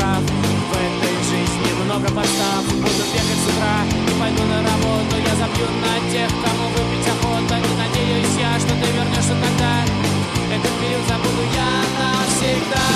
прав. В этой жизни много подстав. Буду бегать с утра, не пойду на работу. Я забью на тех, кому выпить охота. Не надеюсь я, что ты вернешься тогда. Этот период забуду я навсегда.